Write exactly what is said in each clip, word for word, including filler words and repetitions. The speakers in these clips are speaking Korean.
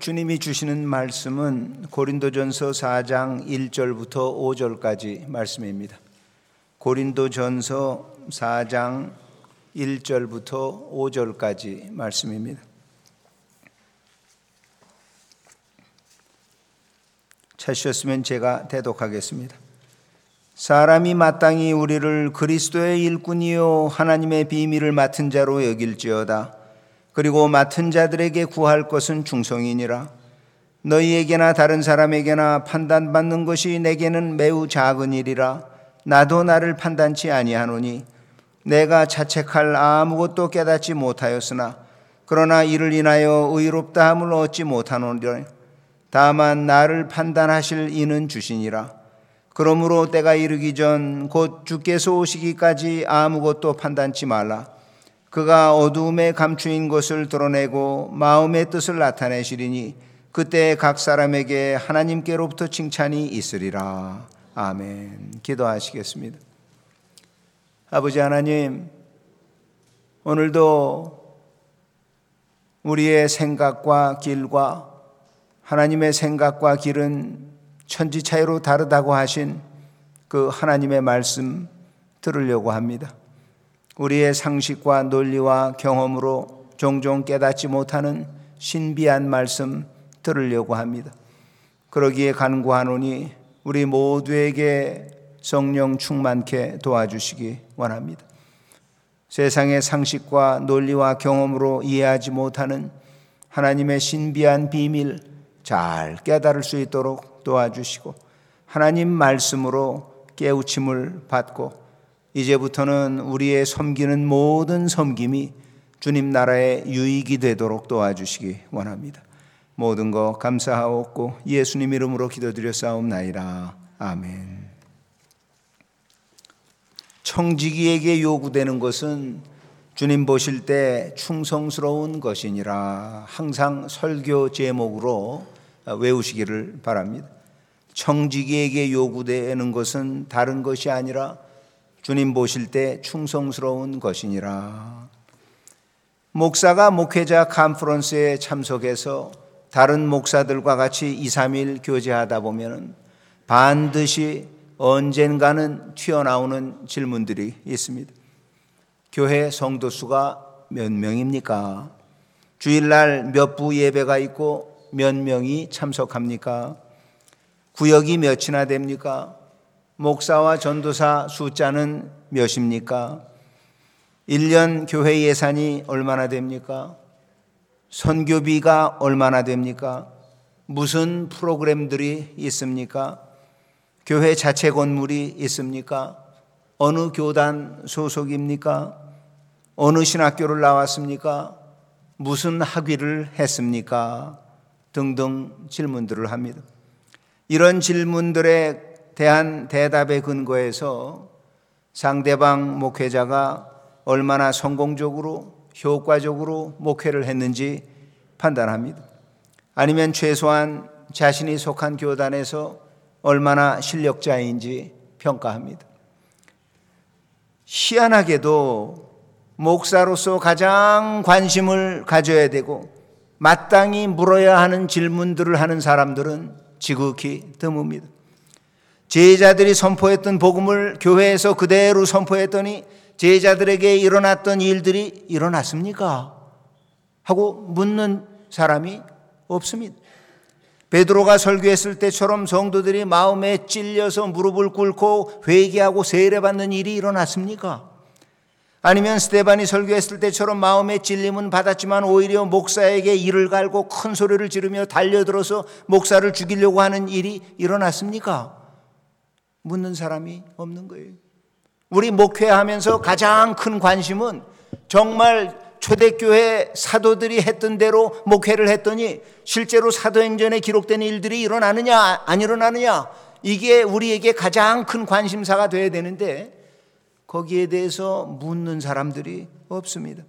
주님이 주시는 말씀은 고린도전서 사 장 일 절부터 오 절까지 말씀입니다. 고린도전서 사 장 일 절부터 오 절까지 말씀입니다. 찾으셨으면 제가 대독하겠습니다. 사람이 마땅히 우리를 그리스도의 일꾼이요 하나님의 비밀을 맡은 자로 여길지어다. 그리고 맡은 자들에게 구할 것은 충성이니라. 너희에게나 다른 사람에게나 판단받는 것이 내게는 매우 작은 일이라. 나도 나를 판단치 아니하노니 내가 자책할 아무것도 깨닫지 못하였으나 그러나 이를 인하여 의롭다함을 얻지 못하노니라. 다만 나를 판단하실 이는 주시니라. 그러므로 때가 이르기 전 곧 주께서 오시기까지 아무것도 판단치 말라. 그가 어두움에 감추인 것을 드러내고 마음의 뜻을 나타내시리니 그때 각 사람에게 하나님께로부터 칭찬이 있으리라. 아멘. 기도하시겠습니다. 아버지 하나님, 오늘도 우리의 생각과 길과 하나님의 생각과 길은 천지 차이로 다르다고 하신 그 하나님의 말씀 들으려고 합니다. 우리의 상식과 논리와 경험으로 종종 깨닫지 못하는 신비한 말씀 들으려고 합니다. 그러기에 간구하노니 우리 모두에게 성령 충만케 도와주시기 원합니다. 세상의 상식과 논리와 경험으로 이해하지 못하는 하나님의 신비한 비밀 잘 깨달을 수 있도록 도와주시고 하나님 말씀으로 깨우침을 받고 이제부터는 우리의 섬기는 모든 섬김이 주님 나라의 유익이 되도록 도와주시기 원합니다. 모든 것 감사하옵고 예수님 이름으로 기도드렸사옵나이다. 아멘. 청지기에게 요구되는 것은 주님 보실 때 충성스러운 것이니라. 항상 설교 제목으로 외우시기를 바랍니다. 청지기에게 요구되는 것은 다른 것이 아니라 주님 보실 때 충성스러운 것이니라. 목사가 목회자 컨퍼런스에 참석해서 다른 목사들과 같이 이, 삼 일 교제하다 보면 반드시 언젠가는 튀어나오는 질문들이 있습니다. 교회 성도 수가 몇 명입니까? 주일날 몇 부 예배가 있고 몇 명이 참석합니까? 구역이 몇이나 됩니까? 목사와 전도사 숫자는 몇입니까? 일 년 교회 예산이 얼마나 됩니까? 선교비가 얼마나 됩니까? 무슨 프로그램들이 있습니까? 교회 자체 건물이 있습니까? 어느 교단 소속입니까? 어느 신학교를 나왔습니까? 무슨 학위를 했습니까? 등등 질문들을 합니다. 이런 질문들에 대한 대답의 근거에서 상대방 목회자가 얼마나 성공적으로 효과적으로 목회를 했는지 판단합니다. 아니면 최소한 자신이 속한 교단에서 얼마나 실력자인지 평가합니다. 희한하게도 목사로서 가장 관심을 가져야 되고 마땅히 물어야 하는 질문들을 하는 사람들은 지극히 드뭅니다. 제자들이 선포했던 복음을 교회에서 그대로 선포했더니 제자들에게 일어났던 일들이 일어났습니까? 하고 묻는 사람이 없습니다. 베드로가 설교했을 때처럼 성도들이 마음에 찔려서 무릎을 꿇고 회개하고 세례받는 일이 일어났습니까? 아니면 스데반이 설교했을 때처럼 마음에 찔림은 받았지만 오히려 목사에게 이를 갈고 큰 소리를 지르며 달려들어서 목사를 죽이려고 하는 일이 일어났습니까? 묻는 사람이 없는 거예요. 우리 목회하면서 가장 큰 관심은 정말 초대교회 사도들이 했던 대로 목회를 했더니 실제로 사도행전에 기록된 일들이 일어나느냐 안 일어나느냐, 이게 우리에게 가장 큰 관심사가 돼야 되는데 거기에 대해서 묻는 사람들이 없습니다.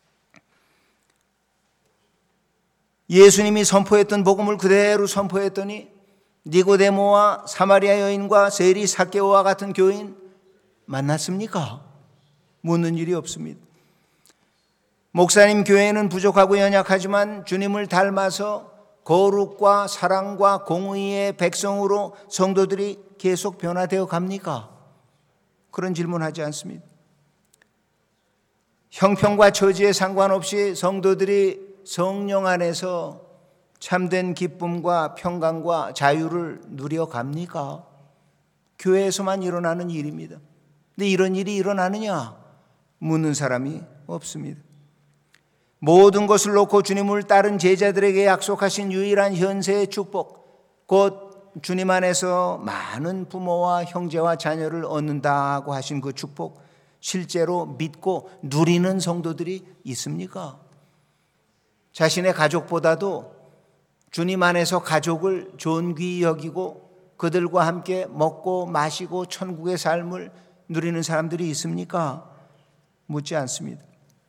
예수님이 선포했던 복음을 그대로 선포했더니 니고데모와 사마리아 여인과 세리 삭개오와 같은 교인 만났습니까? 묻는 일이 없습니다. 목사님 교회는 부족하고 연약하지만 주님을 닮아서 거룩과 사랑과 공의의 백성으로 성도들이 계속 변화되어 갑니까? 그런 질문하지 않습니다. 형편과 처지에 상관없이 성도들이 성령 안에서 참된 기쁨과 평강과 자유를 누려갑니까? 교회에서만 일어나는 일입니다. 근데 이런 일이 일어나느냐? 묻는 사람이 없습니다. 모든 것을 놓고 주님을 따른 제자들에게 약속하신 유일한 현세의 축복, 곧 주님 안에서 많은 부모와 형제와 자녀를 얻는다고 하신 그 축복, 실제로 믿고 누리는 성도들이 있습니까? 자신의 가족보다도 주님 안에서 가족을 존귀히 여기고 그들과 함께 먹고 마시고 천국의 삶을 누리는 사람들이 있습니까? 묻지 않습니다.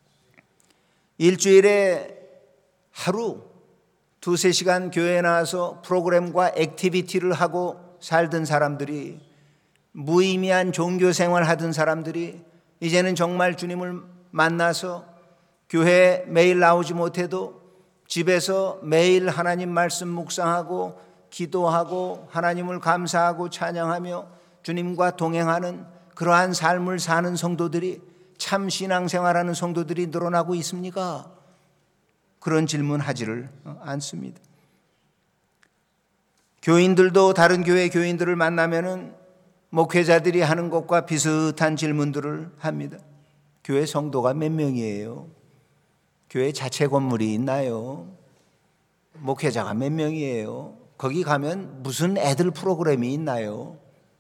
일주일에 하루 두세 시간 교회에 나와서 프로그램과 액티비티를 하고 살던 사람들이, 무의미한 종교 생활 하던 사람들이 이제는 정말 주님을 만나서 교회에 매일 나오지 못해도 집에서 매일 하나님 말씀 묵상하고 기도하고 하나님을 감사하고 찬양하며 주님과 동행하는 그러한 삶을 사는 성도들이, 참 신앙생활하는 성도들이 늘어나고 있습니까? 그런 질문 하지를 않습니다. 교인들도 다른 교회 교인들을 만나면은 목회자들이 하는 것과 비슷한 질문들을 합니다. 교회 성도가 몇 명이에요? 교회 자체 건물이 있나요? 목회자가 몇 명이에요? 거기 가면 무슨 애들 프로그램이 있나요?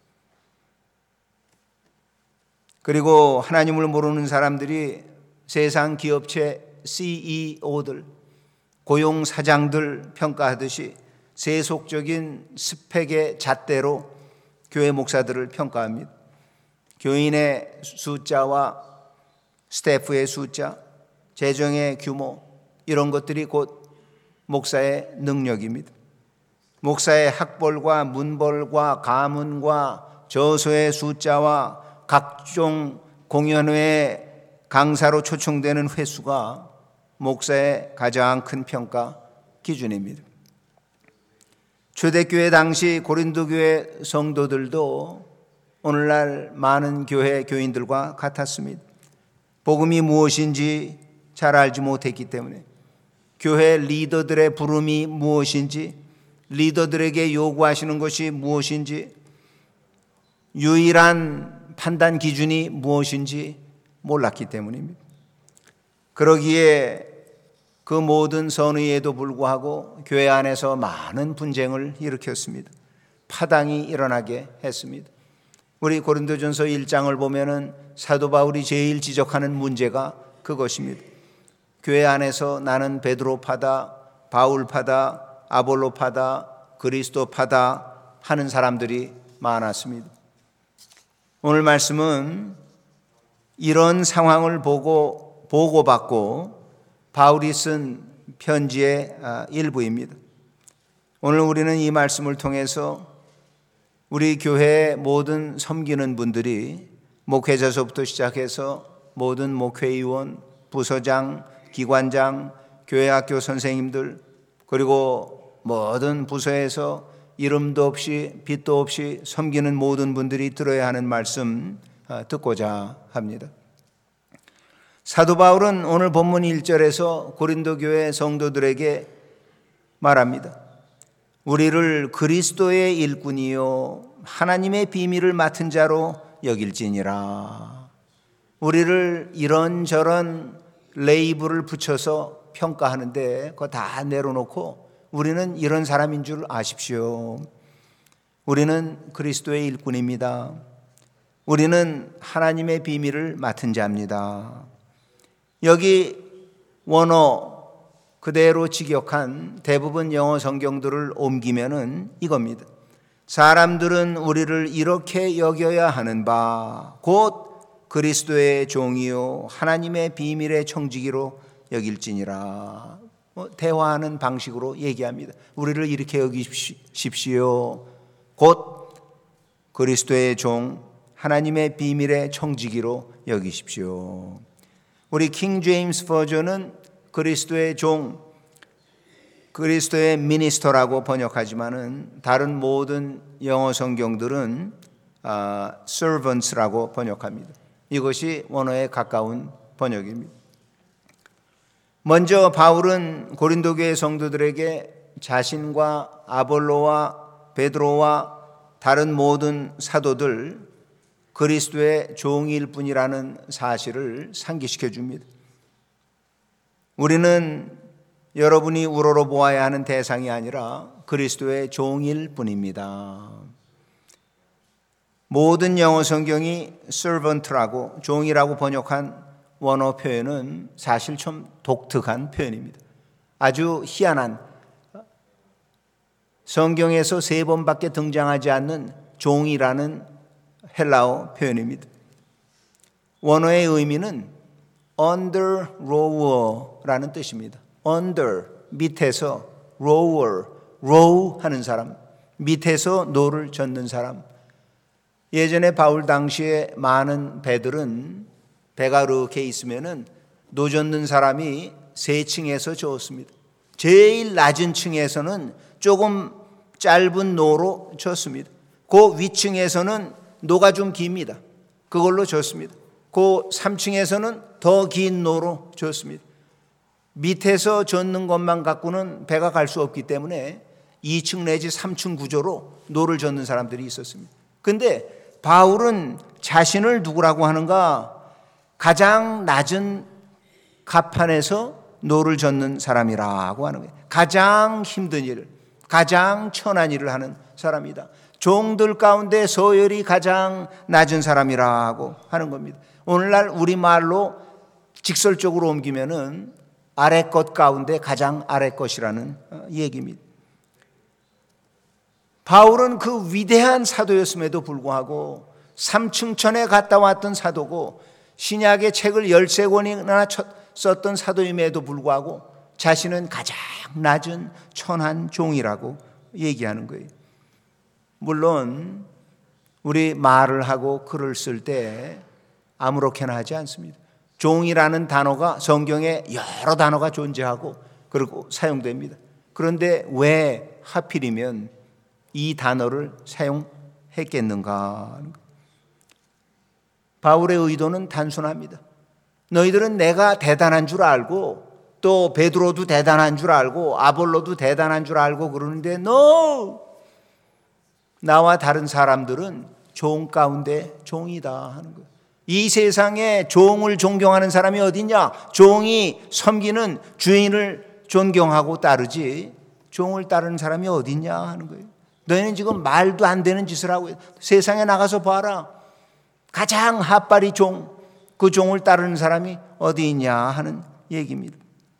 그리고 하나님을 모르는 사람들이 세상 기업체 씨이오들, 고용 사장들 평가하듯이 세속적인 스펙의 잣대로 교회 목사들을 평가합니다. 교인의 숫자와 스태프의 숫자, 재정의 규모, 이런 것들이 곧 목사의 능력입니다. 목사의 학벌과 문벌과 가문과 저서의 숫자와 각종 공연회에 강사로 초청되는 횟수가 목사의 가장 큰 평가 기준입니다. 초대교회 당시 고린도 교회 성도들도 오늘날 많은 교회 교인들과 같았습니다. 복음이 무엇인지 잘 알지 못했기 때문에, 교회 리더들의 부름이 무엇인지, 리더들에게 요구하시는 것이 무엇인지, 유일한 판단 기준이 무엇인지 몰랐기 때문입니다. 그러기에 그 모든 선의에도 불구하고 교회 안에서 많은 분쟁을 일으켰습니다. 파당이 일어나게 했습니다. 우리 고린도전서 일 장을 보면은 사도 바울이 제일 지적하는 문제가 그것입니다. 교회 안에서 나는 베드로파다, 바울파다, 아볼로파다, 그리스도파다 하는 사람들이 많았습니다. 오늘 말씀은 이런 상황을 보고 보고받고 바울이 쓴 편지의 일부입니다. 오늘 우리는 이 말씀을 통해서 우리 교회의 모든 섬기는 분들이, 목회자서부터 시작해서 모든 목회의원, 부서장, 기관장, 교회학교 선생님들, 그리고 모든 부서에서 이름도 없이 빛도 없이 섬기는 모든 분들이 들어야 하는 말씀 듣고자 합니다. 사도 바울은 오늘 본문 일 절에서 고린도 교회 성도들에게 말합니다. 우리를 그리스도의 일꾼이요 하나님의 비밀을 맡은 자로 여길지니라. 우리를 이런저런 레이블을 붙여서 평가하는데 그거 다 내려놓고 우리는 이런 사람인 줄 아십시오. 우리는 그리스도의 일꾼입니다. 우리는 하나님의 비밀을 맡은 자입니다. 여기 원어 그대로 직역한 대부분 영어 성경들을 옮기면은 이겁니다. 사람들은 우리를 이렇게 여겨야 하는 바 곧 그리스도의 종이요 하나님의 비밀의 청지기로 여길지니라. 뭐 대화하는 방식으로 얘기합니다. 우리를 이렇게 여기십시오. 곧 그리스도의 종 하나님의 비밀의 청지기로 여기십시오. 우리 킹 제임스 버전은 그리스도의 종 그리스도의 미니스터라고 번역하지만은 다른 모든 영어 성경들은 아, servants라고 번역합니다. 이것이 원어에 가까운 번역입니다. 먼저 바울은 고린도 교회 성도들에게 자신과 아볼로와 베드로와 다른 모든 사도들 그리스도의 종일 뿐이라는 사실을 상기시켜 줍니다. 우리는 여러분이 우러러 보아야 하는 대상이 아니라 그리스도의 종일 뿐입니다. 모든 영어 성경이 servant라고 종이라고 번역한 원어 표현은 사실 좀 독특한 표현입니다. 아주 희한한, 성경에서 세 번밖에 등장하지 않는 종이라는 헬라어 표현입니다. 원어의 의미는 under rower라는 뜻입니다. under, 밑에서, rower, row 하는 사람, 밑에서 노를 젓는 사람. 예전에 바울 당시에 많은 배들은 배가 이렇게 있으면은 노 젓는 사람이 세 층에서 저었습니다. 제일 낮은 층에서는 조금 짧은 노로 졌습니다. 그 위층에서는 노가 좀 깁니다. 그걸로 졌습니다. 그 삼 층에서는 더 긴 노로 졌습니다. 밑에서 젓는 것만 갖고는 배가 갈 수 없기 때문에 이 층 내지 삼 층 구조로 노를 젓는 사람들이 있었습니다. 그런데 바울은 자신을 누구라고 하는가? 가장 낮은 갑판에서 노를 젓는 사람이라고 하는 거예요. 가장 힘든 일을, 가장 천한 일을 하는 사람이다. 종들 가운데 서열이 가장 낮은 사람이라고 하는 겁니다. 오늘날 우리말로 직설적으로 옮기면은 아래 것 가운데 가장 아래 것이라는 얘기입니다. 바울은 그 위대한 사도였음에도 불구하고 삼층천에 갔다 왔던 사도고 신약의 책을 열세 권이나 썼던 사도임에도 불구하고 자신은 가장 낮은 천한 종이라고 얘기하는 거예요. 물론 우리 말을 하고 글을 쓸 때 아무렇게나 하지 않습니다. 종이라는 단어가 성경에 여러 단어가 존재하고 그리고 사용됩니다. 그런데 왜 하필이면 이 단어를 사용했겠는가? 바울의 의도는 단순합니다. 너희들은 내가 대단한 줄 알고 또 베드로도 대단한 줄 알고 아볼로도 대단한 줄 알고 그러는데 no! 나와 다른 사람들은 종 가운데 종이다 하는 거예요. 이 세상에 종을 존경하는 사람이 어디냐? 종이 섬기는 주인을 존경하고 따르지 종을 따르는 사람이 어디냐 하는 거예요. 너희는 지금 말도 안 되는 짓을 하고 세상에 나가서 봐라. 가장 핫바리 종, 그 종을 따르는 사람이 어디 있냐 하는 얘기입니다.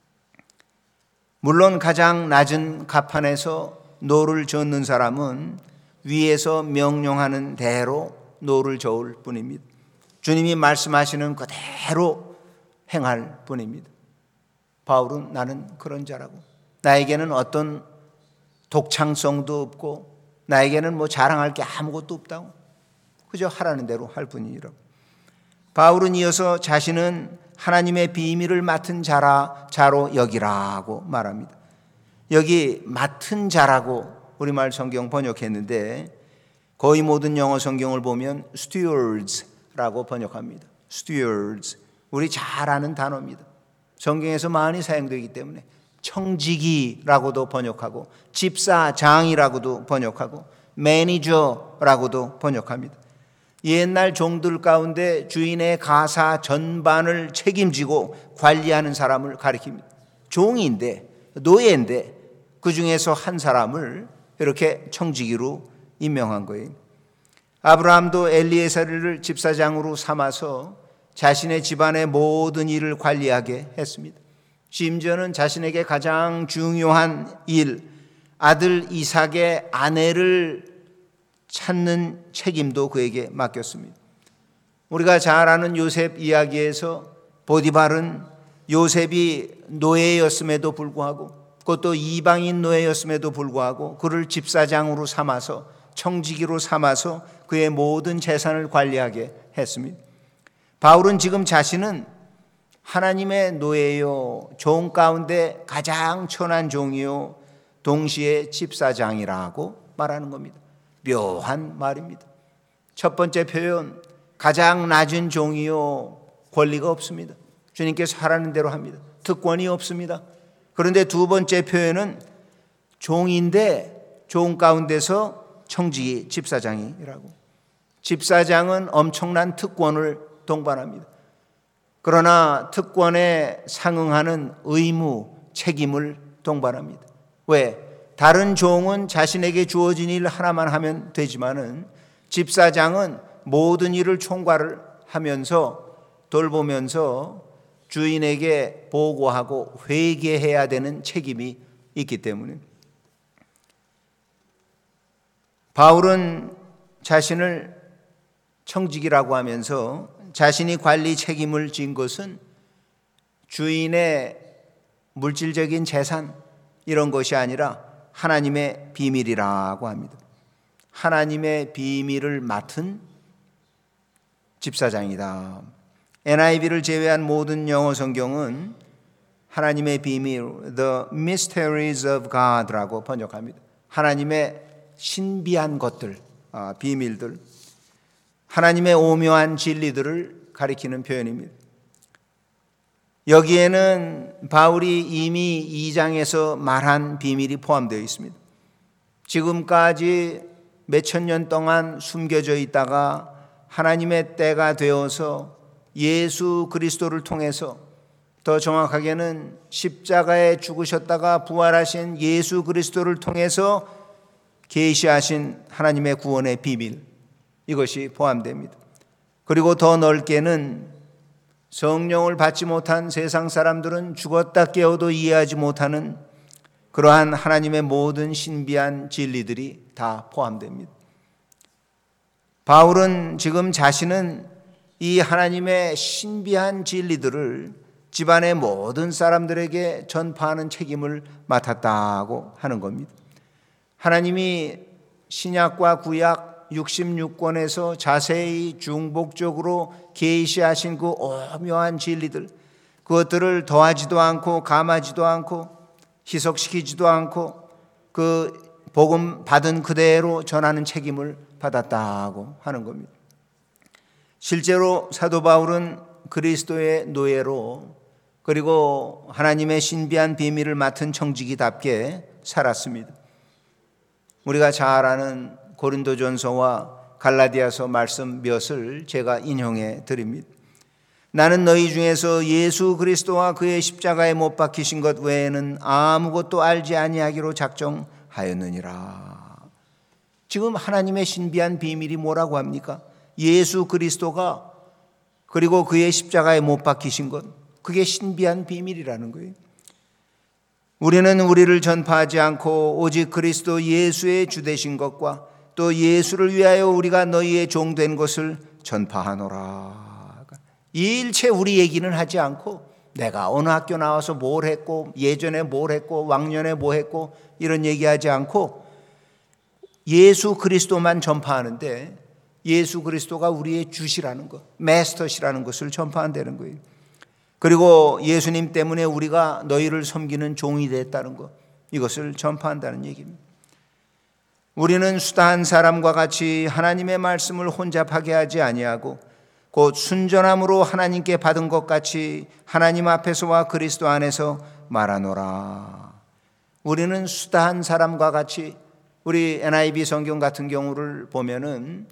물론 가장 낮은 갑판에서 노를 젓는 사람은 위에서 명령하는 대로 노를 저을 뿐입니다. 주님이 말씀하시는 그대로 행할 뿐입니다. 바울은 나는 그런 자라고, 나에게는 어떤 독창성도 없고 나에게는 뭐 자랑할 게 아무것도 없다고, 그저 하라는 대로 할 뿐이라고. 바울은 이어서 자신은 하나님의 비밀을 맡은 자라, 자로 여기라고 말합니다. 여기 맡은 자라고 우리말 성경 번역했는데 거의 모든 영어 성경을 보면 stewards라고 번역합니다. stewards, 우리 잘 아는 단어입니다. 성경에서 많이 사용되기 때문에 청지기라고도 번역하고 집사장이라고도 번역하고 매니저라고도 번역합니다. 옛날 종들 가운데 주인의 가사 전반을 책임지고 관리하는 사람을 가리킵니다. 종인데, 노예인데 그 중에서 한 사람을 이렇게 청지기로 임명한 거예요. 아브라함도 엘리에셀을 집사장으로 삼아서 자신의 집안의 모든 일을 관리하게 했습니다. 심지어는 자신에게 가장 중요한 일, 아들 이삭의 아내를 찾는 책임도 그에게 맡겼습니다. 우리가 잘 아는 요셉 이야기에서 보디발은 요셉이 노예였음에도 불구하고, 그것도 이방인 노예였음에도 불구하고 그를 집사장으로 삼아서, 청지기로 삼아서 그의 모든 재산을 관리하게 했습니다. 바울은 지금 자신은 하나님의 노예요, 종 가운데 가장 천한 종이요, 동시에 집사장이라고 말하는 겁니다. 묘한 말입니다. 첫 번째 표현, 가장 낮은 종이요, 권리가 없습니다. 주님께서 하라는 대로 합니다. 특권이 없습니다. 그런데 두 번째 표현은 종인데 종 가운데서 청직이 집사장이라고. 집사장은 엄청난 특권을 동반합니다. 그러나 특권에 상응하는 의무, 책임을 동반합니다. 왜? 다른 종은 자신에게 주어진 일 하나만 하면 되지만은 집사장은 모든 일을 총괄을 하면서 돌보면서 주인에게 보고하고 회개해야 되는 책임이 있기 때문에 바울은 자신을 청직이라고 하면서 자신이 관리 책임을 진 것은 주인의 물질적인 재산 이런 것이 아니라 하나님의 비밀이라고 합니다. 하나님의 비밀을 맡은 집사장이다. 엔아이브이를 제외한 모든 영어 성경은 하나님의 비밀, The Mysteries of God라고 번역합니다. 하나님의 신비한 것들, 아, 비밀들, 하나님의 오묘한 진리들을 가리키는 표현입니다. 여기에는 바울이 이미 이 장에서 말한 비밀이 포함되어 있습니다. 지금까지 몇천 년 동안 숨겨져 있다가 하나님의 때가 되어서 예수 그리스도를 통해서, 더 정확하게는 십자가에 죽으셨다가 부활하신 예수 그리스도를 통해서 계시하신 하나님의 구원의 비밀, 이것이 포함됩니다. 그리고 더 넓게는 성령을 받지 못한 세상 사람들은 죽었다 깨어도 이해하지 못하는 그러한 하나님의 모든 신비한 진리들이 다 포함됩니다. 바울은 지금 자신은 이 하나님의 신비한 진리들을 집안의 모든 사람들에게 전파하는 책임을 맡았다고 하는 겁니다. 하나님이 신약과 구약 육십육 권에서 자세히 중복적으로 계시하신 그 오묘한 진리들, 그것들을 더하지도 않고 감하지도 않고 희석시키지도 않고 그 복음 받은 그대로 전하는 책임을 받았다고 하는 겁니다. 실제로 사도 바울은 그리스도의 노예로 그리고 하나님의 신비한 비밀을 맡은 청지기답게 살았습니다. 우리가 잘 아는 고린도전서와 갈라디아서 말씀 몇을 제가 인용해 드립니다. 나는 너희 중에서 예수 그리스도와 그의 십자가에 못 박히신 것 외에는 아무것도 알지 아니하기로 작정하였느니라. 지금 하나님의 신비한 비밀이 뭐라고 합니까? 예수 그리스도가 그리고 그의 십자가에 못 박히신 것, 그게 신비한 비밀이라는 거예요. 우리는 우리를 전파하지 않고 오직 그리스도 예수의 주되신 것과 또 예수를 위하여 우리가 너희의 종된 것을 전파하노라. 이 일체 우리 얘기는 하지 않고 내가 어느 학교 나와서 뭘 했고 예전에 뭘 했고 왕년에 뭐 했고 이런 얘기하지 않고 예수 그리스도만 전파하는데 예수 그리스도가 우리의 주시라는 것, 마스터시라는 것을 전파한다는 거예요. 그리고 예수님 때문에 우리가 너희를 섬기는 종이 됐다는 것, 이것을 전파한다는 얘기입니다. 우리는 수다한 사람과 같이 하나님의 말씀을 혼잡하게 하지 아니하고 곧 순전함으로 하나님께 받은 것 같이 하나님 앞에서와 그리스도 안에서 말하노라. 우리는 수다한 사람과 같이, 우리 엔아이브이 성경 같은 경우를 보면은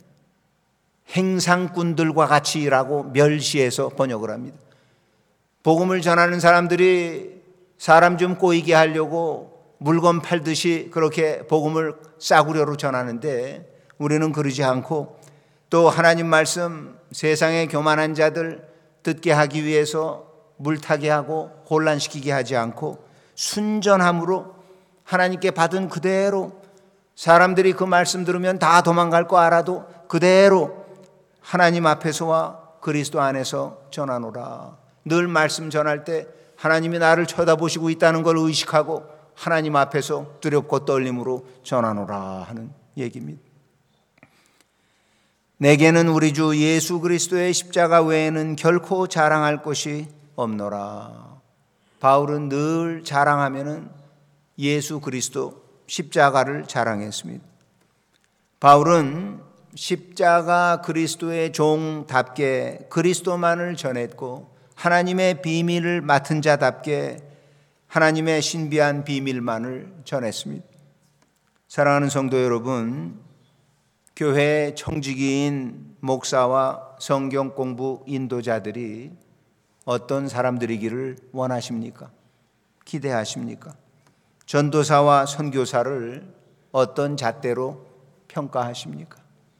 행상꾼들과 같이라고 멸시해서 번역을 합니다. 복음을 전하는 사람들이 사람 좀 꼬이게 하려고 물건 팔듯이 그렇게 복음을 싸구려로 전하는데 우리는 그러지 않고 또 하나님 말씀 세상의 교만한 자들 듣게 하기 위해서 물타게 하고 혼란시키게 하지 않고 순전함으로 하나님께 받은 그대로, 사람들이 그 말씀 들으면 다 도망갈 거 알아도 그대로 하나님 앞에서와 그리스도 안에서 전하노라. 늘 말씀 전할 때 하나님이 나를 쳐다보시고 있다는 걸 의식하고 하나님 앞에서 두렵고 떨림으로 전하노라 하는 얘기입니다. 내게는 우리 주 예수 그리스도의 십자가 외에는 결코 자랑할 것이 없노라. 바울은 늘 자랑하면은 예수 그리스도 십자가를 자랑했습니다. 바울은 십자가 그리스도의 종답게 그리스도만을 전했고 하나님의 비밀을 맡은 자답게 하나님의 신비한 비밀만을 전했습니다. 사랑하는 성도 여러분, 교회의 청지기인 목사와 성경 공부 인도자들이 어떤 사람들이기를 원하십니까? 기대하십니까? 전도사와 선교사를 어떤 잣대로 평가하십니까?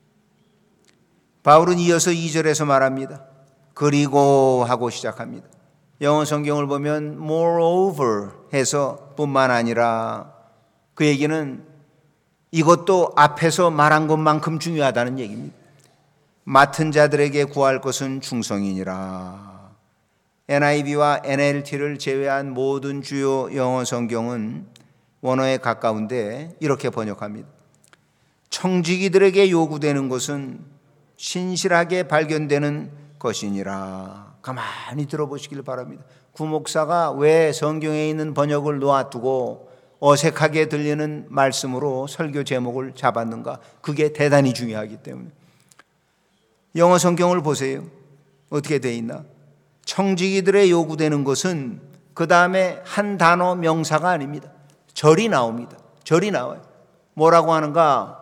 바울은 이어서 이 절에서 말합니다. 그리고 하고 시작합니다. 영어 성경을 보면 moreover 해서 뿐만 아니라, 그 얘기는 이것도 앞에서 말한 것만큼 중요하다는 얘기입니다. 맡은 자들에게 구할 것은 충성이니라. 엔아이브이와 엔엘티를 제외한 모든 주요 영어 성경은 원어에 가까운데 이렇게 번역합니다. 청지기들에게 요구되는 것은 신실하게 발견되는 것이니라. 가만히 들어보시길 바랍니다. 구목사가 왜 성경에 있는 번역을 놓아두고 어색하게 들리는 말씀으로 설교 제목을 잡았는가? 그게 대단히 중요하기 때문에. 영어 성경을 보세요. 어떻게 돼 있나? 청지기들의 요구되는 것은 그 다음에 한 단어 명사가 아닙니다. 절이 나옵니다. 절이 나와요. 뭐라고 하는가?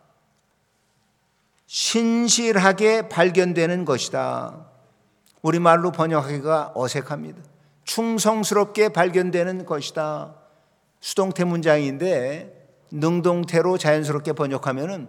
신실하게 발견되는 것이다. 우리말로 번역하기가 어색합니다. 충성스럽게 발견되는 것이다. 수동태 문장인데 능동태로 자연스럽게 번역하면은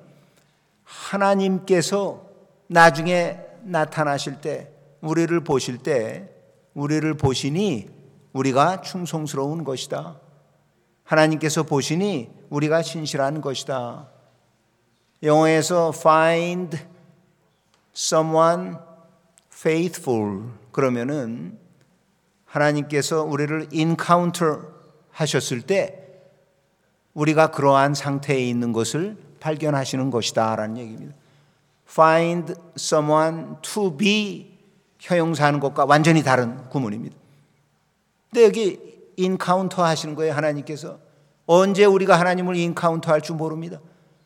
하나님께서 나중에 나타나실 때, 우리를 보실 때 우리를 보시니 우리가 충성스러운 것이다. 하나님께서 보시니 우리가 신실한 것이다. 영어에서 find someone faithful 그러면은 하나님께서 우리를 encounter 하셨을 때 우리가 그러한 상태에 있는 것을 발견하시는 것이다 라는 얘기입니다. find someone to be 형용사하는 것과 완전히 다른 구문입니다. 근데 여기 인카운터 하시는 거예요. 하나님께서. 언제 우리가 하나님을 인카운터 할 줄 모릅니다.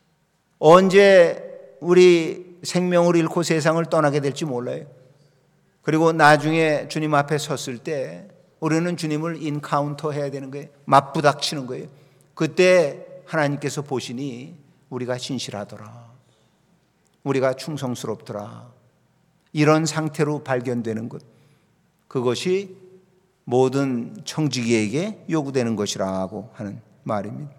언제 우리 생명을 잃고 세상을 떠나게 될지 몰라요. 그리고 나중에 주님 앞에 섰을 때 우리는 주님을 인카운터 해야 되는 거예요. 맞부닥치는 거예요. 그때 하나님께서 보시니 우리가 신실하더라. 우리가 충성스럽더라. 이런 상태로 발견되는 것, 그것이 모든 청지기에게 요구되는 것이라고 하는 말입니다.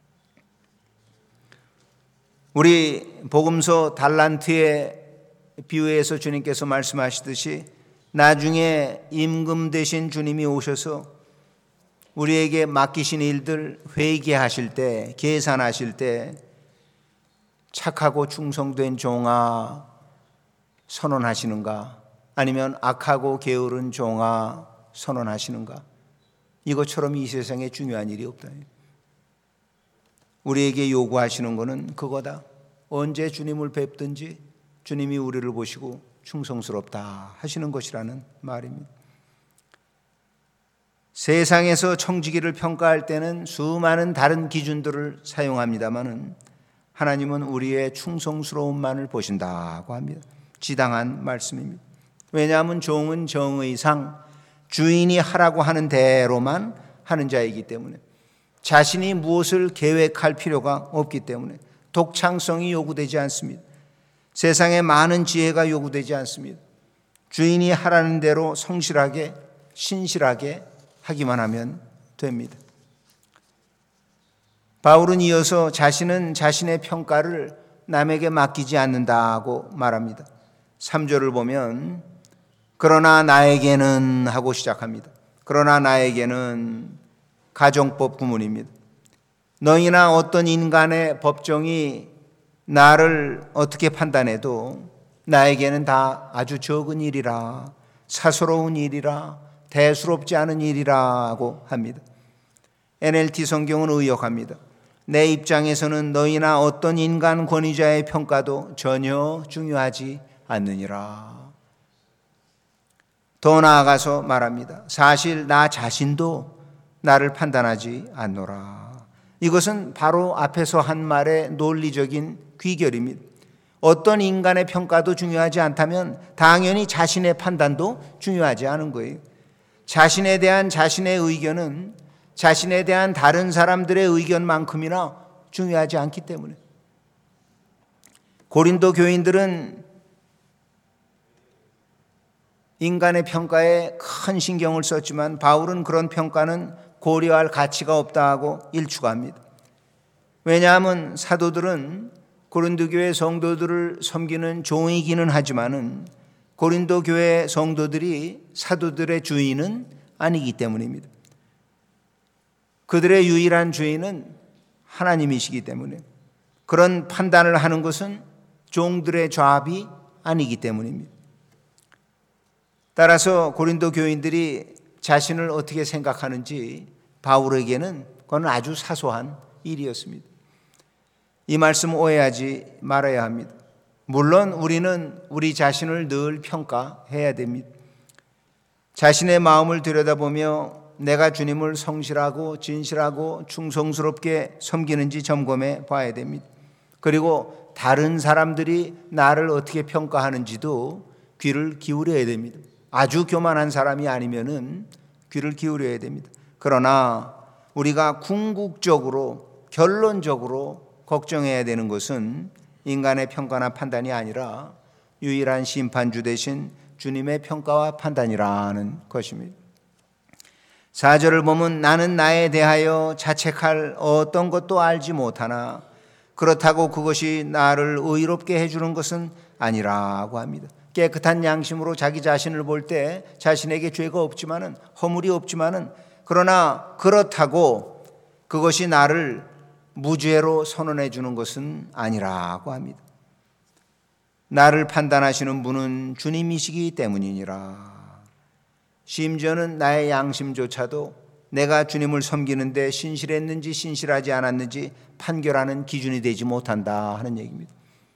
우리 복음서 달란트의 비유에서 주님께서 말씀하시듯이 나중에 임금 되신 주님이 오셔서 우리에게 맡기신 일들 회개하실 때, 계산하실 때 착하고 충성된 종아 선언하시는가? 아니면 악하고 게으른 종아 선언하시는가? 이것처럼 이 세상에 중요한 일이 없다. 우리에게 요구하시는 것은 그거다. 언제 주님을 뵙든지 주님이 우리를 보시고 충성스럽다 하시는 것이라는 말입니다. 세상에서 청지기를 평가할 때는 수많은 다른 기준들을 사용합니다마는 하나님은 우리의 충성스러움만을 보신다고 합니다. 지당한 말씀입니다. 왜냐하면 종은 정의상 주인이 하라고 하는 대로만 하는 자이기 때문에, 자신이 무엇을 계획할 필요가 없기 때문에 독창성이 요구되지 않습니다. 세상에 많은 지혜가 요구되지 않습니다. 주인이 하라는 대로 성실하게 신실하게 하기만 하면 됩니다. 바울은 이어서 자신은 자신의 평가를 남에게 맡기지 않는다고 말합니다. 삼 절을 보면 그러나 나에게는 하고 시작합니다. 그러나 나에게는 가정법 구문입니다. 너희나 어떤 인간의 법정이 나를 어떻게 판단해도 나에게는 다 아주 적은 일이라, 사소로운 일이라, 대수롭지 않은 일이라고 합니다. 엔엘티 성경은 의역합니다. 내 입장에서는 너희나 어떤 인간 권위자의 평가도 전혀 중요하지 않느니라. 더 나아가서 말합니다. 사실 나 자신도 나를 판단하지 않노라. 이것은 바로 앞에서 한 말의 논리적인 귀결입니다. 어떤 인간의 평가도 중요하지 않다면 당연히 자신의 판단도 중요하지 않은 거예요. 자신에 대한 자신의 의견은 자신에 대한 다른 사람들의 의견만큼이나 중요하지 않기 때문에 고린도 교인들은 인간의 평가에 큰 신경을 썼지만 바울은 그런 평가는 고려할 가치가 없다 하고 일축합니다. 왜냐하면 사도들은 고린도 교회 성도들을 섬기는 종이기는 하지만은 고린도 교회 성도들이 사도들의 주인은 아니기 때문입니다. 그들의 유일한 주인은 하나님이시기 때문에 그런 판단을 하는 것은 종들의 좌합이 아니기 때문입니다. 따라서 고린도 교인들이 자신을 어떻게 생각하는지 바울에게는 그건 아주 사소한 일이었습니다. 이 말씀 오해하지 말아야 합니다. 물론 우리는 우리 자신을 늘 평가해야 됩니다. 자신의 마음을 들여다보며 내가 주님을 성실하고 진실하고 충성스럽게 섬기는지 점검해 봐야 됩니다. 그리고 다른 사람들이 나를 어떻게 평가하는지도 귀를 기울여야 됩니다. 아주 교만한 사람이 아니면은 귀를 기울여야 됩니다. 그러나 우리가 궁극적으로 결론적으로 걱정해야 되는 것은 인간의 평가나 판단이 아니라 유일한 심판주 되신 주님의 평가와 판단이라는 것입니다. 사 절을 보면 나는 나에 대하여 자책할 어떤 것도 알지 못하나 그렇다고 그것이 나를 의롭게 해주는 것은 아니라고 합니다. 깨끗한 양심으로 자기 자신을 볼 때 자신에게 죄가 없지만은 허물이 없지만은 그러나 그렇다고 그것이 나를 무죄로 선언해 주는 것은 아니라고 합니다. 나를 판단하시는 분은 주님이시기 때문이니라. 심지어는 나의 양심조차도 내가 주님을 섬기는데 신실했는지 신실하지 않았는지 판결하는 기준이 되지 못한다 하는 얘기입니다.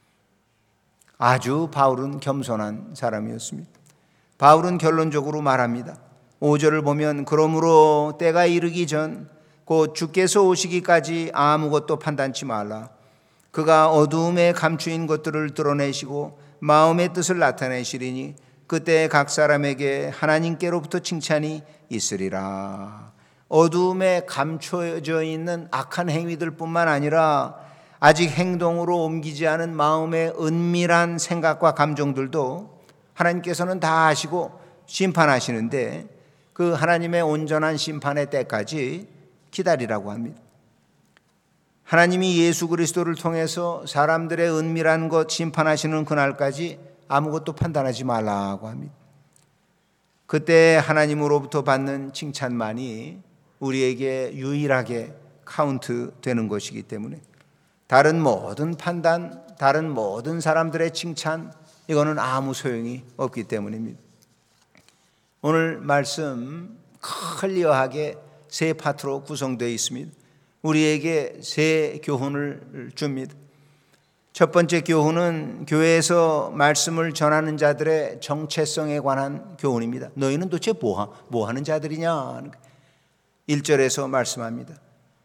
아주 바울은 겸손한 사람이었습니다. 바울은 결론적으로 말합니다. 오 절을 보면 그러므로 때가 이르기 전 곧 주께서 오시기까지 아무것도 판단치 말라. 그가 어두움에 감추인 것들을 드러내시고 마음의 뜻을 나타내시리니 그때 각 사람에게 하나님께로부터 칭찬이 있으리라. 어두움에 감춰져 있는 악한 행위들 뿐만 아니라 아직 행동으로 옮기지 않은 마음의 은밀한 생각과 감정들도 하나님께서는 다 아시고 심판하시는데 그 하나님의 온전한 심판의 때까지 기다리라고 합니다. 하나님이 예수 그리스도를 통해서 사람들의 은밀한 것 심판하시는 그날까지 아무것도 판단하지 말라고 합니다. 그때 하나님으로부터 받는 칭찬만이 우리에게 유일하게 카운트 되는 것이기 때문에 다른 모든 판단, 다른 모든 사람들의 칭찬 이거는 아무 소용이 없기 때문입니다. 오늘 말씀 클리어하게 세 파트로 구성되어 있습니다. 우리에게 세 교훈을 줍니다. 첫 번째 교훈은 교회에서 말씀을 전하는 자들의 정체성에 관한 교훈입니다. 너희는 도대체 뭐, 뭐 하는 자들이냐? 일 절에서 말씀합니다.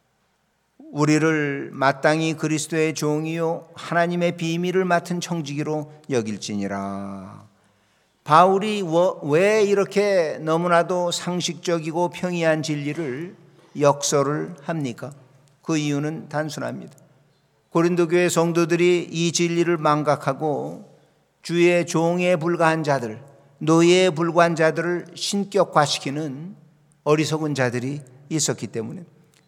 우리를 마땅히 그리스도의 종이요 하나님의 비밀을 맡은 청지기로 여길지니라. 바울이 왜 이렇게 너무나도 상식적이고 평이한 진리를 역설을 합니까? 그 이유는 단순합니다. 고린도 교회 성도들이 이 진리를 망각하고 주의 종에 불과한 자들, 노예에 불과한 자들을 신격화시키는 어리석은 자들이 있었기 때문에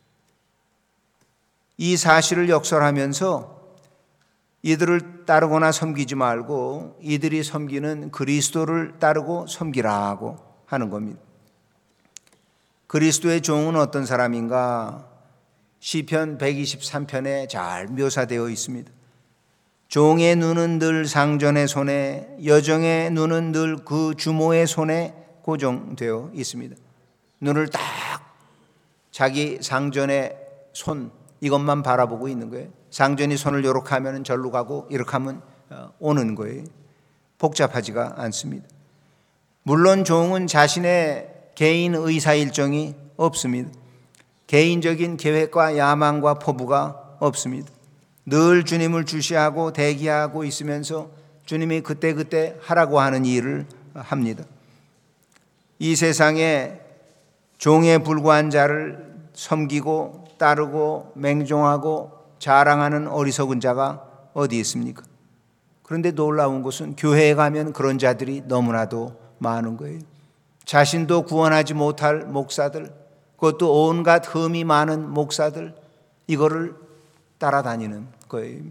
이 사실을 역설하면서 이들을 따르거나 섬기지 말고 이들이 섬기는 그리스도를 따르고 섬기라고 하는 겁니다. 그리스도의 종은 어떤 사람인가? 시편 백이십삼 편에 잘 묘사되어 있습니다. 종의 눈은 늘 상전의 손에, 여종의 눈은 늘 그 주모의 손에 고정되어 있습니다. 눈을 딱 자기 상전의 손 이것만 바라보고 있는 거예요. 상전이 손을 이렇게 하면 절로 가고 이렇게 하면 오는 거예요. 복잡하지가 않습니다. 물론 종은 자신의 개인 의사 일정이 없습니다. 개인적인 계획과 야망과 포부가 없습니다. 늘 주님을 주시하고 대기하고 있으면서 주님이 그때그때 하라고 하는 일을 합니다. 이 세상에 종에 불과한 자를 섬기고 따르고 맹종하고 자랑하는 어리석은 자가 어디 있습니까? 그런데 놀라운 것은 교회에 가면 그런 자들이 너무나도 많은 거예요. 자신도 구원하지 못할 목사들, 그것도 온갖 흠이 많은 목사들, 이거를 따라다니는 거예요.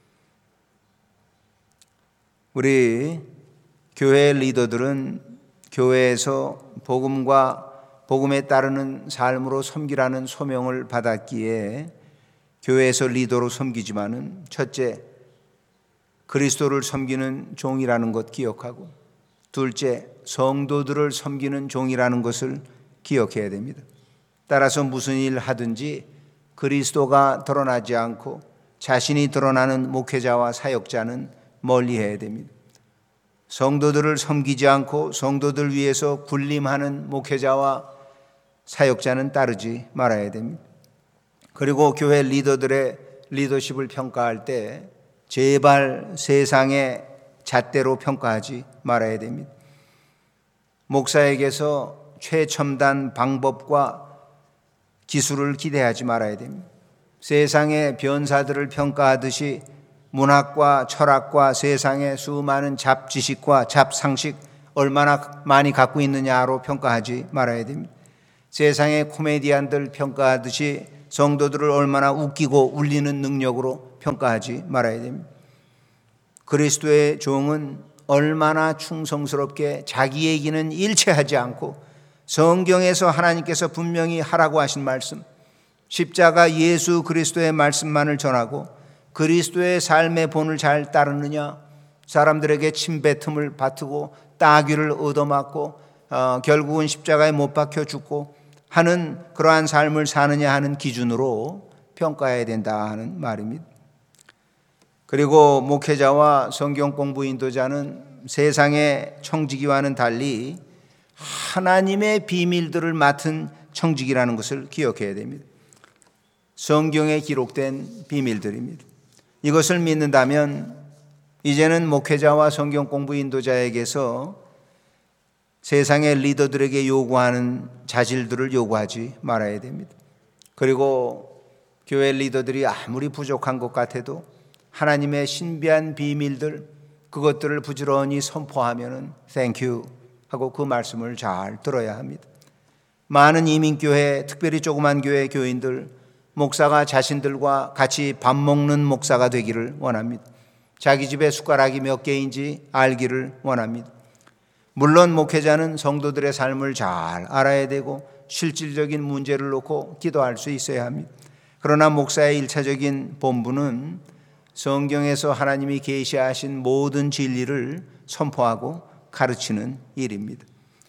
우리 교회 리더들은 교회에서 복음과 복음에 따르는 삶으로 섬기라는 소명을 받았기에 교회에서 리더로 섬기지만은 첫째, 그리스도를 섬기는 종이라는 것 기억하고, 둘째, 성도들을 섬기는 종이라는 것을 기억해야 됩니다. 따라서 무슨 일을 하든지 그리스도가 드러나지 않고 자신이 드러나는 목회자와 사역자는 멀리해야 됩니다. 성도들을 섬기지 않고 성도들 위해서 군림하는 목회자와 사역자는 따르지 말아야 됩니다. 그리고 교회 리더들의 리더십을 평가할 때 제발 세상의 잣대로 평가하지 말아야 됩니다. 목사에게서 최첨단 방법과 기술을 기대하지 말아야 됩니다. 세상의 변사들을 평가하듯이 문학과 철학과 세상의 수많은 잡지식과 잡상식 얼마나 많이 갖고 있느냐로 평가하지 말아야 됩니다. 세상의 코미디언들 평가하듯이 성도들을 얼마나 웃기고 울리는 능력으로 평가하지 말아야 됩니다. 그리스도의 종은 얼마나 충성스럽게 자기 얘기는 일체하지 않고 성경에서 하나님께서 분명히 하라고 하신 말씀, 십자가 예수 그리스도의 말씀만을 전하고 그리스도의 삶의 본을 잘 따르느냐, 사람들에게 침뱉음을 받고 따귀를 얻어맞고 어, 결국은 십자가에 못 박혀 죽고 하는 그러한 삶을 사느냐 하는 기준으로 평가해야 된다 하는 말입니다. 그리고 목회자와 성경 공부 인도자는 세상의 청지기와는 달리 하나님의 비밀들을 맡은 청지기라는 것을 기억해야 됩니다. 성경에 기록된 비밀들입니다. 이것을 믿는다면 이제는 목회자와 성경 공부 인도자에게서 세상의 리더들에게 요구하는 자질들을 요구하지 말아야 됩니다. 그리고 교회 리더들이 아무리 부족한 것 같아도 하나님의 신비한 비밀들, 그것들을 부지런히 선포하면은 땡큐 하고 그 말씀을 잘 들어야 합니다. 많은 이민교회, 특별히 조그만 교회 교인들, 목사가 자신들과 같이 밥 먹는 목사가 되기를 원합니다. 자기 집에 숟가락이 몇 개인지 알기를 원합니다. 물론 목회자는 성도들의 삶을 잘 알아야 되고 실질적인 문제를 놓고 기도할 수 있어야 합니다. 그러나 목사의 일차적인 본분은 성경에서 하나님이 계시하신 모든 진리를 선포하고 가르치는 일입니다.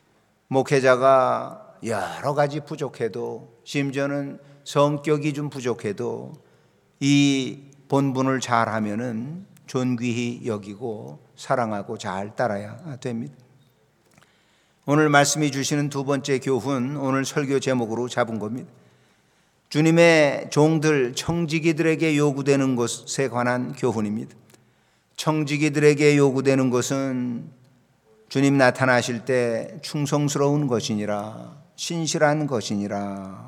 목회자가 여러 가지 부족해도, 심지어는 성격이 좀 부족해도 이 본분을 잘하면은 존귀히 여기고 사랑하고 잘 따라야 됩니다. 오늘 말씀이 주시는 두 번째 교훈, 오늘 설교 제목으로 잡은 겁니다. 주님의 종들, 청지기들에게 요구되는 것에 관한 교훈입니다. 청지기들에게 요구되는 것은 주님 나타나실 때 충성스러운 것이니라, 신실한 것이니라.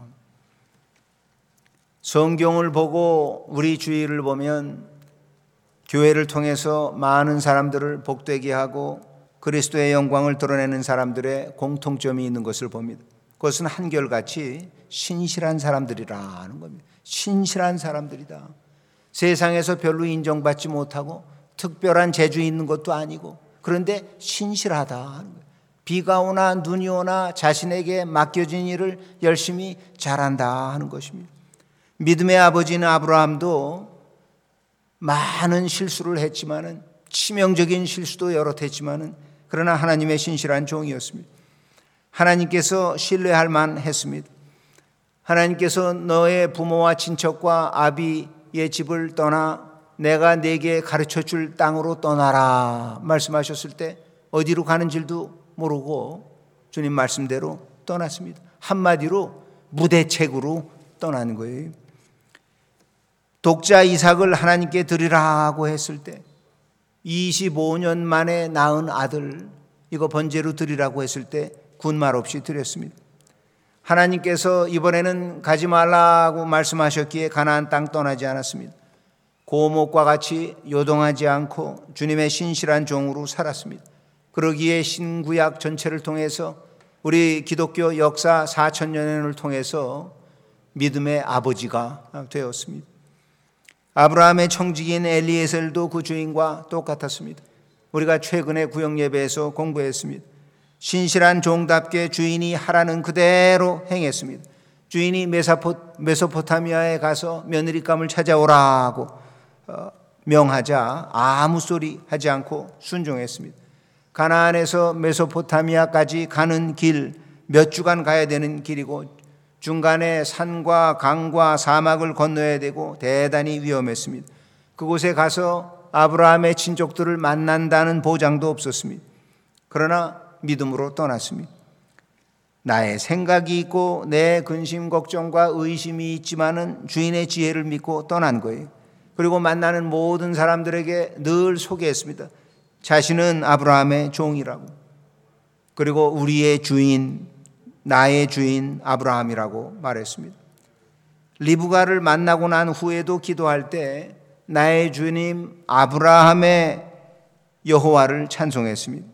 성경을 보고 우리 주위를 보면 교회를 통해서 많은 사람들을 복되게 하고 그리스도의 영광을 드러내는 사람들의 공통점이 있는 것을 봅니다. 그것은 한결같이 신실한 사람들이라는 겁니다. 신실한 사람들이다. 세상에서 별로 인정받지 못하고 특별한 재주 있는 것도 아니고, 그런데 신실하다 하는 거예요. 비가 오나 눈이 오나 자신에게 맡겨진 일을 열심히 잘한다 하는 것입니다. 믿음의 아버지는 아브라함도 많은 실수를 했지만은, 치명적인 실수도 여러 했지만은, 그러나 하나님의 신실한 종이었습니다. 하나님께서 신뢰할 만했습니다. 하나님께서 너의 부모와 친척과 아비의 집을 떠나 내가 네게 가르쳐줄 땅으로 떠나라 말씀하셨을 때 어디로 가는 줄도 모르고 주님 말씀대로 떠났습니다. 한마디로 무대책으로 떠난 거예요. 독자 이삭을 하나님께 드리라고 했을 때 이십오 년 만에 낳은 아들 이거 번제로 드리라고 했을 때 군말 없이 드렸습니다. 하나님께서 이번에는 가지 말라고 말씀하셨기에 가나안 땅 떠나지 않았습니다. 고목과 같이 요동하지 않고 주님의 신실한 종으로 살았습니다. 그러기에 신구약 전체를 통해서 우리 기독교 역사 사천 년을 통해서 믿음의 아버지가 되었습니다. 아브라함의 청지기인 엘리에셀도 그 주인과 똑같았습니다. 우리가 최근에 구역 예배에서 공부했습니다. 신실한 종답게 주인이 하라는 그대로 행했습니다. 주인이 메사포, 메소포타미아에 가서 며느리감을 찾아오라고 어, 명하자 아무 소리 하지 않고 순종했습니다. 가나안에서 메소포타미아까지 가는 길 몇 주간 가야 되는 길이고 중간에 산과 강과 사막을 건너야 되고 대단히 위험했습니다. 그곳에 가서 아브라함의 친족들을 만난다는 보장도 없었습니다. 그러나 믿음으로 떠났습니다. 나의 생각이 있고 내 근심 걱정과 의심이 있지만은 주인의 지혜를 믿고 떠난 거예요. 그리고 만나는 모든 사람들에게 늘 소개했습니다. 자신은 아브라함의 종이라고. 그리고 우리의 주인, 나의 주인 아브라함이라고 말했습니다. 리브가를 만나고 난 후에도 기도할 때 나의 주님 아브라함의 여호와를 찬송했습니다.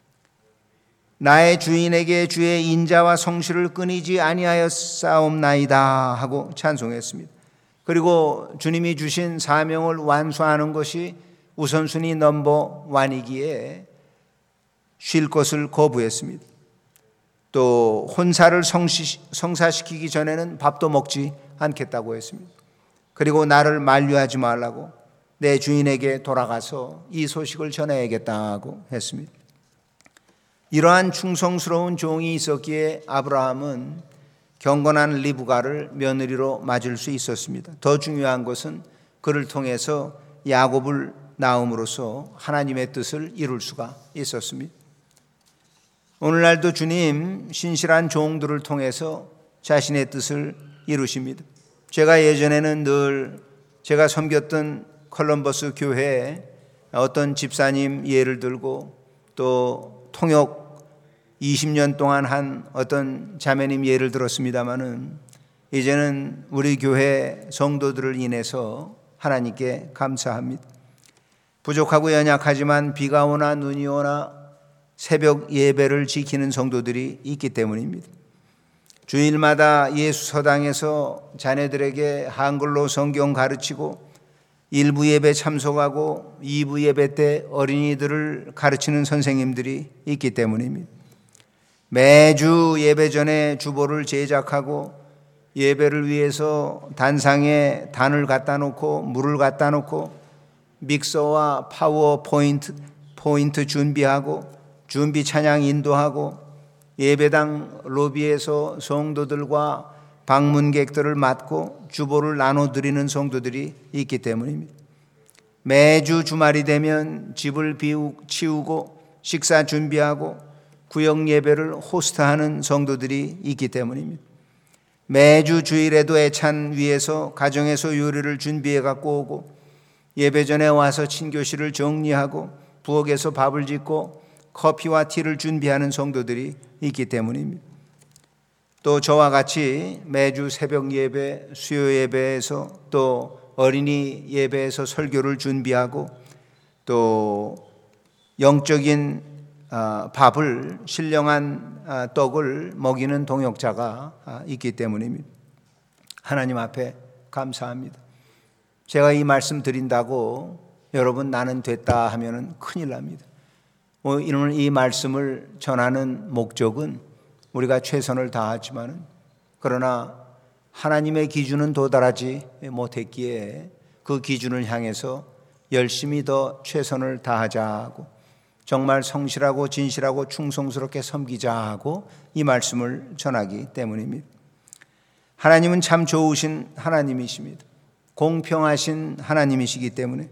나의 주인에게 주의 인자와 성실을 끊이지 아니하였사옵나이다 하고 찬송했습니다. 그리고 주님이 주신 사명을 완수하는 것이 우선순위 넘버 원이기에 쉴 것을 거부했습니다. 또 혼사를 성시, 성사시키기 전에는 밥도 먹지 않겠다고 했습니다. 그리고 나를 만류하지 말라고 내 주인에게 돌아가서 이 소식을 전해야겠다고 했습니다. 이러한 충성스러운 종이 있었기에 아브라함은 경건한 리브가를 며느리로 맞을 수 있었습니다. 더 중요한 것은 그를 통해서 야곱을 낳음으로써 하나님의 뜻을 이룰 수가 있었습니다. 오늘날도 주님 신실한 종들을 통해서 자신의 뜻을 이루십니다. 제가 예전에는 늘 제가 섬겼던 컬럼버스 교회에 어떤 집사님 예를 들고 또 통역 이십 년 동안 한 어떤 자매님 예를 들었습니다마는 이제는 우리 교회 성도들을 인해서 하나님께 감사합니다. 부족하고 연약하지만 비가 오나 눈이 오나 새벽 예배를 지키는 성도들이 있기 때문입니다. 주일마다 예수 서당에서 자녀들에게 한글로 성경 가르치고 일부 예배 참석하고 이부 예배 때 어린이들을 가르치는 선생님들이 있기 때문입니다. 매주 예배 전에 주보를 제작하고 예배를 위해서 단상에 단을 갖다 놓고 물을 갖다 놓고 믹서와 파워포인트 포인트 준비하고 준비 찬양 인도하고 예배당 로비에서 성도들과 방문객들을 맡고 주보를 나눠드리는 성도들이 있기 때문입니다. 매주 주말이 되면 집을 비우, 치우고 식사 준비하고 구역 예배를 호스트하는 성도들이 있기 때문입니다. 매주 주일에도 애찬 위에서 가정에서 요리를 준비해 갖고 오고 예배 전에 와서 친교실을 정리하고 부엌에서 밥을 짓고 커피와 티를 준비하는 성도들이 있기 때문입니다. 또 저와 같이 매주 새벽 예배, 수요 예배에서 또 어린이 예배에서 설교를 준비하고 또 영적인 밥을 신령한 떡을 먹이는 동역자가 있기 때문입니다. 하나님 앞에 감사합니다. 제가 이 말씀 드린다고 여러분 나는 됐다 하면은 큰일 납니다. 오늘 이 말씀을 전하는 목적은 우리가 최선을 다하지만은 그러나 하나님의 기준은 도달하지 못했기에 그 기준을 향해서 열심히 더 최선을 다하자고 정말 성실하고 진실하고 충성스럽게 섬기자고 이 말씀을 전하기 때문입니다. 하나님은 참 좋으신 하나님이십니다. 공평하신 하나님이시기 때문에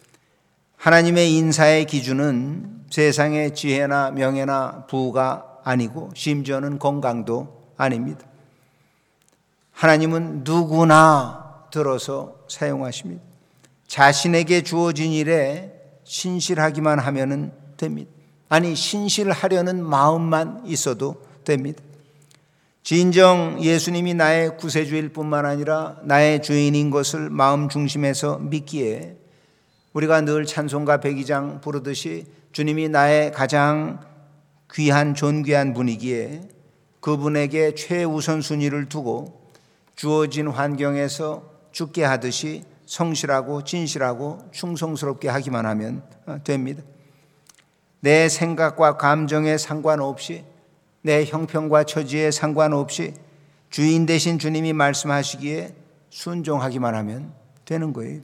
하나님의 인사의 기준은 세상의 지혜나 명예나 부가 아니고 심지어는 건강도 아닙니다. 하나님은 누구나 들어서 사용하십니다. 자신에게 주어진 일에 신실하기만 하면 됩니다. 아니, 신실하려는 마음만 있어도 됩니다. 진정 예수님이 나의 구세주일 뿐만 아니라 나의 주인인 것을 마음 중심에서 믿기에 우리가 늘 찬송가 백이 장 부르듯이 주님이 나의 가장 귀한 존귀한 분이기에 그분에게 최우선 순위를 두고 주어진 환경에서 죽게 하듯이 성실하고 진실하고 충성스럽게 하기만 하면 됩니다. 내 생각과 감정에 상관없이, 내 형편과 처지에 상관없이 주인 되신 주님이 말씀하시기에 순종하기만 하면 되는 거예요.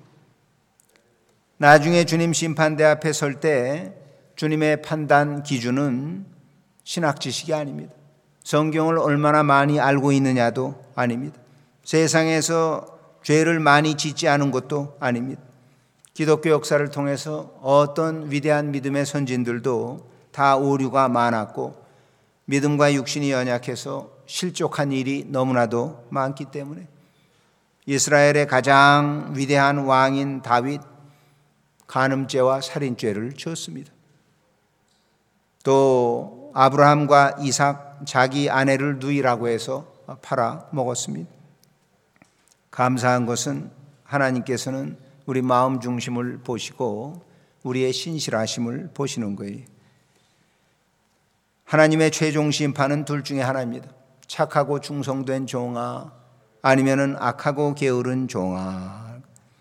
나중에 주님 심판대 앞에 설 때 주님의 판단 기준은 신학 지식이 아닙니다. 성경을 얼마나 많이 알고 있느냐도 아닙니다. 세상에서 죄를 많이 짓지 않은 것도 아닙니다. 기독교 역사를 통해서 어떤 위대한 믿음의 선진들도 다 오류가 많았고 믿음과 육신이 연약해서 실족한 일이 너무나도 많기 때문에 이스라엘의 가장 위대한 왕인 다윗 간음죄와 살인죄를 지었습니다. 또 아브라함과 이삭 자기 아내를 누이라고 해서 팔아 먹었습니다. 감사한 것은 하나님께서는 우리 마음 중심을 보시고 우리의 신실하심을 보시는 거예요. 하나님의 최종 심판은 둘 중에 하나입니다. 착하고 충성된 종아, 아니면은 악하고 게으른 종아.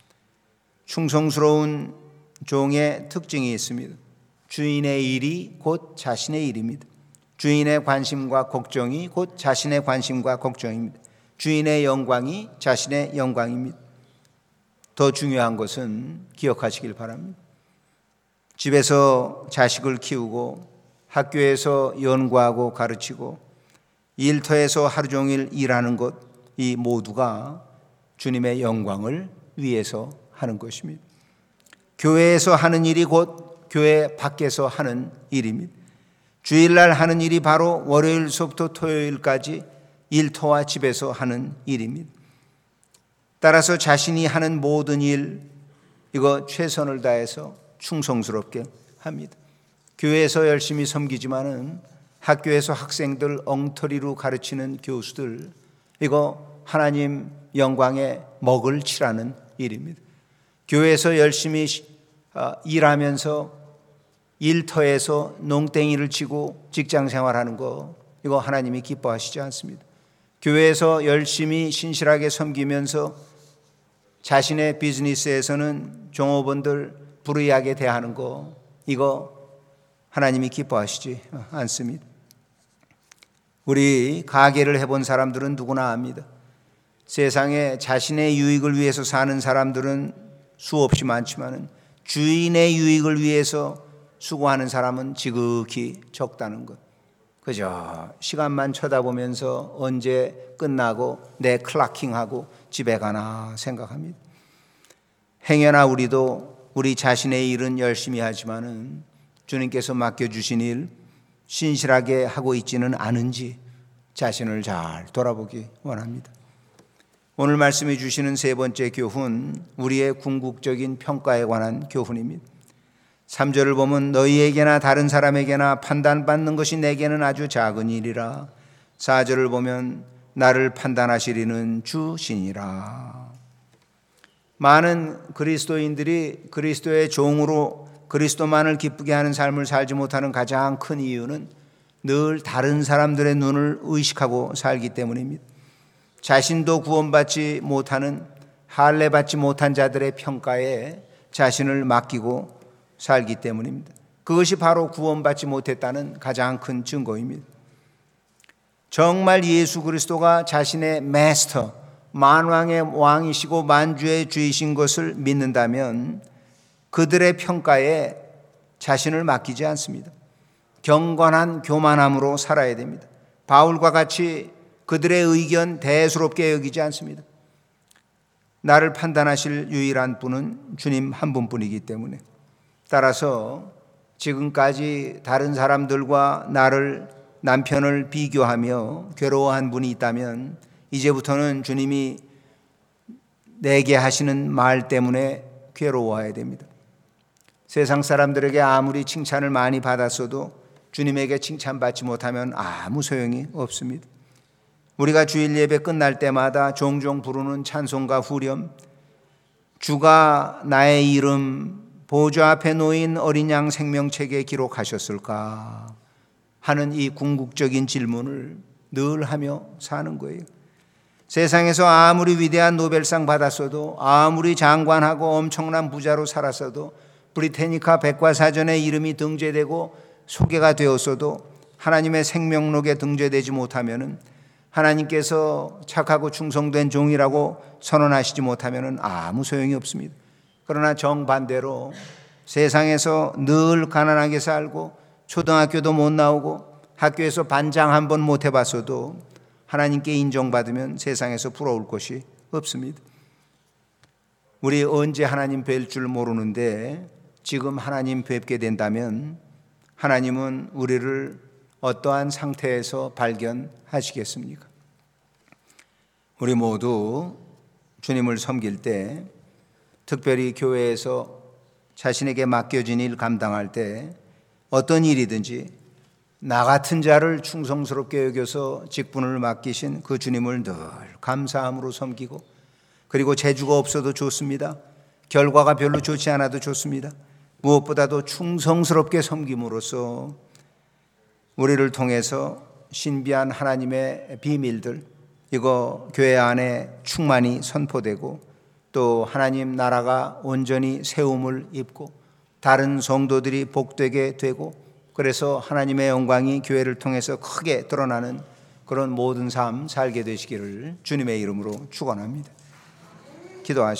충성스러운 종의 특징이 있습니다. 주인의 일이 곧 자신의 일입니다. 주인의 관심과 걱정이 곧 자신의 관심과 걱정입니다. 주인의 영광이 자신의 영광입니다. 더 중요한 것은 기억하시길 바랍니다. 집에서 자식을 키우고 학교에서 연구하고 가르치고 일터에서 하루 종일 일하는 것, 이 모두가 주님의 영광을 위해서 하는 것입니다. 교회에서 하는 일이 곧 교회 밖에서 하는 일입니다. 주일날 하는 일이 바로 월요일서부터 토요일까지 일터와 집에서 하는 일입니다. 따라서 자신이 하는 모든 일, 이거 최선을 다해서 충성스럽게 합니다. 교회에서 열심히 섬기지만은 학교에서 학생들 엉터리로 가르치는 교수들, 이거 하나님 영광에 먹을 치라는 일입니다. 교회에서 열심히 일하면서 일터에서 농땡이를 치고 직장 생활하는 거, 이거 하나님이 기뻐하시지 않습니다. 교회에서 열심히 신실하게 섬기면서 자신의 비즈니스에서는 종업원들 불의하게 대하는 거, 이거 하나님이 기뻐하시지 않습니다. 우리 가게를 해본 사람들은 누구나 압니다. 세상에 자신의 유익을 위해서 사는 사람들은 수없이 많지만 주인의 유익을 위해서 수고하는 사람은 지극히 적다는 것. 그죠? 시간만 쳐다보면서 언제 끝나고 내 클라킹하고 집에 가나 생각합니다. 행여나 우리도 우리 자신의 일은 열심히 하지만은 주님께서 맡겨주신 일 신실하게 하고 있지는 않은지 자신을 잘 돌아보기 원합니다. 오늘 말씀해 주시는 세 번째 교훈, 우리의 궁극적인 평가에 관한 교훈입니다. 삼 절을 보면 너희에게나 다른 사람에게나 판단받는 것이 내게는 아주 작은 일이라. 사 절을 보면 나를 판단하시리는 주시니라. 많은 그리스도인들이 그리스도의 종으로 그리스도만을 기쁘게 하는 삶을 살지 못하는 가장 큰 이유는 늘 다른 사람들의 눈을 의식하고 살기 때문입니다. 자신도 구원받지 못하는, 할례받지 못한 자들의 평가에 자신을 맡기고 살기 때문입니다. 그것이 바로 구원받지 못했다는 가장 큰 증거입니다. 정말 예수 그리스도가 자신의 마스터, 만왕의 왕이시고 만주의 주이신 것을 믿는다면 그들의 평가에 자신을 맡기지 않습니다. 경건한 교만함으로 살아야 됩니다. 바울과 같이 그들의 의견 대수롭게 여기지 않습니다. 나를 판단하실 유일한 분은 주님 한 분뿐이기 때문에, 따라서 지금까지 다른 사람들과 나를, 남편을 비교하며 괴로워한 분이 있다면 이제부터는 주님이 내게 하시는 말 때문에 괴로워해야 됩니다. 세상 사람들에게 아무리 칭찬을 많이 받았어도 주님에게 칭찬받지 못하면 아무 소용이 없습니다. 우리가 주일 예배 끝날 때마다 종종 부르는 찬송가 후렴, 주가 나의 이름 보좌 앞에 놓인 어린 양 생명책에 기록하셨을까 하는 이 궁극적인 질문을 늘 하며 사는 거예요. 세상에서 아무리 위대한 노벨상 받았어도, 아무리 장관하고 엄청난 부자로 살았어도, 브리테니카 백과사전에 이름이 등재되고 소개가 되었어도 하나님의 생명록에 등재되지 못하면은, 하나님께서 착하고 충성된 종이라고 선언하시지 못하면은 아무 소용이 없습니다. 그러나 정반대로 세상에서 늘 가난하게 살고 초등학교도 못 나오고 학교에서 반장 한 번 못 해봤어도 하나님께 인정받으면 세상에서 부러울 것이 없습니다. 우리 언제 하나님 뵐 줄 모르는데 지금 하나님 뵙게 된다면 하나님은 우리를 어떠한 상태에서 발견하시겠습니까? 우리 모두 주님을 섬길 때, 특별히 교회에서 자신에게 맡겨진 일 감당할 때 어떤 일이든지 나 같은 자를 충성스럽게 여겨서 직분을 맡기신 그 주님을 늘 감사함으로 섬기고, 그리고 재주가 없어도 좋습니다. 결과가 별로 좋지 않아도 좋습니다. 무엇보다도 충성스럽게 섬김으로써 우리를 통해서 신비한 하나님의 비밀들, 이거 교회 안에 충만히 선포되고 또 하나님 나라가 온전히 세움을 입고 다른 성도들이 복되게 되고, 그래서 하나님의 영광이 교회를 통해서 크게 드러나는 그런 모든 삶 살게 되시기를 주님의 이름으로 축원합니다. 기도하시겠습니다.